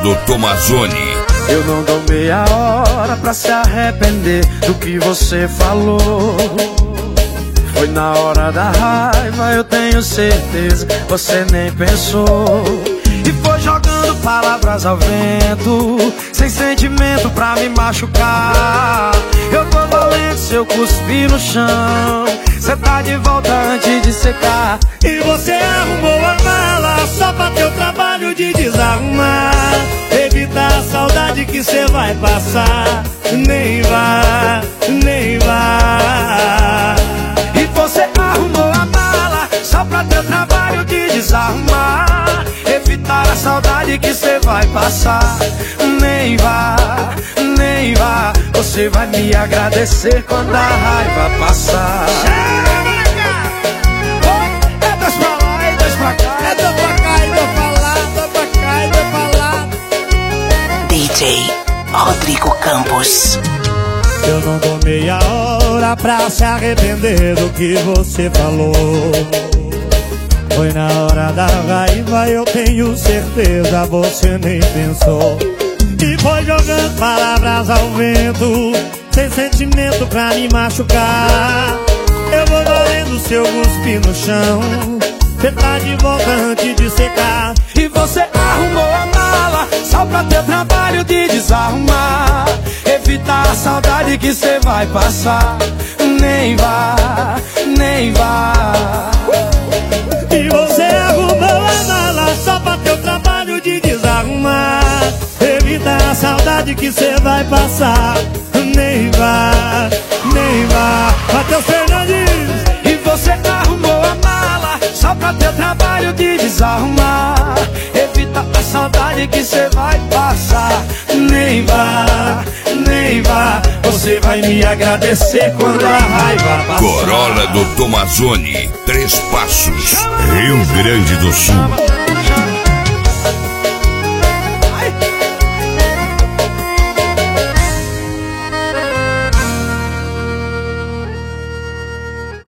do Tomazoni. Eu não dou meia hora pra se arrepender do que você falou. Foi na hora da raiva, eu tenho certeza, você nem pensou. E foi jogando palavras ao vento, sem sentimento pra me machucar. Eu tô valendo se eu cuspir no chão, cê tá de volta antes de secar. E você arrumou a mala só pra ter o trabalho de desarrumar. Evitar a saudade que cê vai passar. Nem vá, nem vá. E você arrumou a mala só pra ter o trabalho de desarrumar. Evitar a saudade que cê vai passar. Nem vá, nem vá. Você vai me agradecer quando a raiva passar. É dois pra lá e dois pra cá. É dois pra cá e dois pra lá. Dois pra cá e dois pra lá. DJ Rodrigo Campos. Eu não dou meia hora pra se arrepender do que você falou. Foi na hora da raiva, eu tenho certeza, você nem pensou. E foi jogando palavras ao vento, sem sentimento pra me machucar. Eu vou valendo seu cuspe no chão, cê tá de volta antes de secar. E você arrumou a mala só pra ter trabalho de desarrumar. Evitar a saudade que cê vai passar. Nem vá, nem vá. E você arrumou a mala só pra ter o trabalho de desarrumar. Evitar a saudade que cê vai passar. Nem vá, nem vá. Matheus Fernandes. E você arrumou a mala só pra ter trabalho de desarrumar. Evita a saudade que cê vai passar. Nem vá, nem vá. Você vai me agradecer quando a raiva passar. Corolla do Tomazoni, 3 Passos, Rio Grande do Sul.